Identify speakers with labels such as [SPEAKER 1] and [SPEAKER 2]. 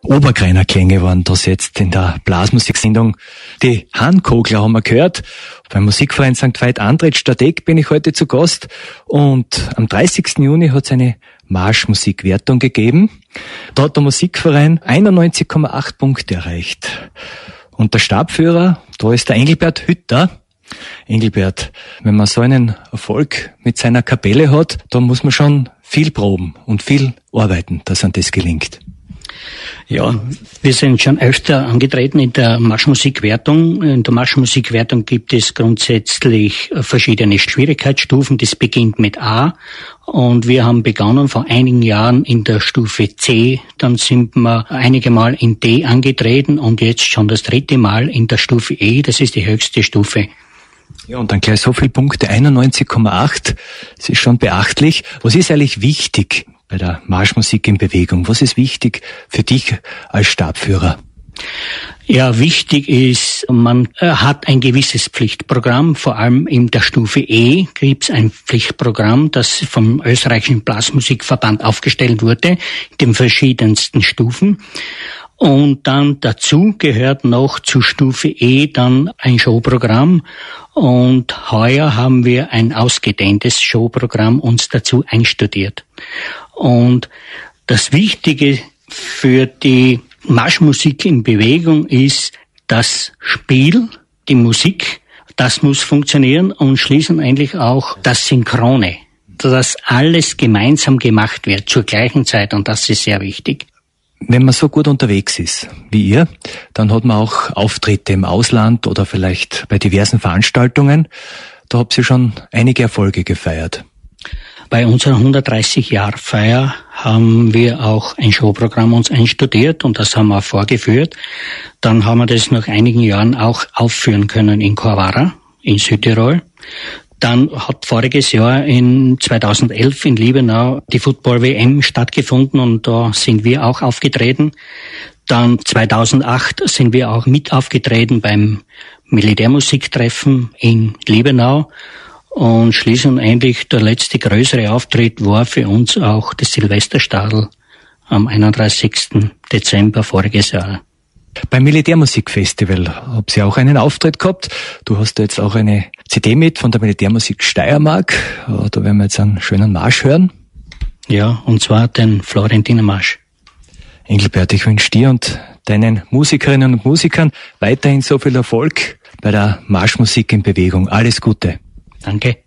[SPEAKER 1] Obergreiner Klänge waren das jetzt in der Blasmusiksendung. Die Hahnkogler haben wir gehört. Beim Musikverein St. Veit Andritz Stadegg bin ich heute zu Gast. Und am 30. Juni hat es eine Marschmusikwertung gegeben. Da hat der Musikverein 91,8 Punkte erreicht. Und der Stabführer, da ist der Engelbert Hütter. Engelbert, wenn man so einen Erfolg mit seiner Kapelle hat, da muss man schon viel proben und viel arbeiten, dass einem das gelingt.
[SPEAKER 2] Ja, wir sind schon öfter angetreten in der Marschmusikwertung. In der Marschmusikwertung gibt es grundsätzlich verschiedene Schwierigkeitsstufen. Das beginnt mit A und wir haben begonnen vor einigen Jahren in der Stufe C. Dann sind wir einige Mal in D angetreten und jetzt schon das 3. Mal in der Stufe E. Das ist die höchste Stufe.
[SPEAKER 1] Ja, und dann gleich so viele Punkte, 91,8. Das ist schon beachtlich. Was ist eigentlich wichtig bei der Marschmusik in Bewegung? Was ist wichtig für dich als Stabführer?
[SPEAKER 2] Ja, wichtig ist, man hat ein gewisses Pflichtprogramm, vor allem in der Stufe E gibt es ein Pflichtprogramm, das vom österreichischen Blasmusikverband aufgestellt wurde, in den verschiedensten Stufen. Und dann dazu gehört noch zu Stufe E dann ein Showprogramm. Und heuer haben wir ein ausgedehntes Showprogramm uns dazu einstudiert. Und das Wichtige für die Marschmusik in Bewegung ist das Spiel, die Musik, das muss funktionieren und schließlich eigentlich auch das Synchrone, dass alles gemeinsam gemacht wird zur gleichen Zeit und das ist sehr wichtig.
[SPEAKER 1] Wenn man so gut unterwegs ist wie ihr, dann hat man auch Auftritte im Ausland oder vielleicht bei diversen Veranstaltungen. Da habt ihr schon einige Erfolge gefeiert.
[SPEAKER 2] Bei unserer 130-Jahr-Feier haben wir auch ein Showprogramm uns einstudiert und das haben wir vorgeführt. Dann haben wir das nach einigen Jahren auch aufführen können in Corvara in Südtirol. Dann hat voriges Jahr in 2011 in Liebenau die Football-WM stattgefunden und da sind wir auch aufgetreten. Dann 2008 sind wir auch mit aufgetreten beim Militärmusiktreffen in Liebenau. Und schließlich eigentlich der letzte größere Auftritt war für uns auch das Silvesterstadl am 31. Dezember voriges Jahr.
[SPEAKER 1] Beim Militärmusikfestival habt ihr auch einen Auftritt gehabt. Du hast jetzt auch eine CD mit von der Militärmusik Steiermark. Da werden wir jetzt einen schönen Marsch hören.
[SPEAKER 2] Ja, und zwar den Florentiner Marsch.
[SPEAKER 1] Engelbert, ich wünsche dir und deinen Musikerinnen und Musikern weiterhin so viel Erfolg bei der Marschmusik in Bewegung. Alles Gute.
[SPEAKER 2] Danke.